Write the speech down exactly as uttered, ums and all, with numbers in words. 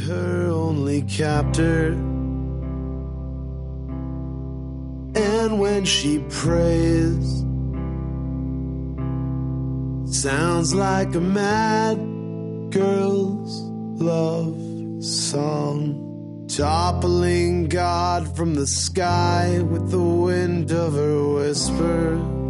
her only captor. And when she prays, sounds like a mad girl's love song, toppling God from the sky with the wind of her whisper.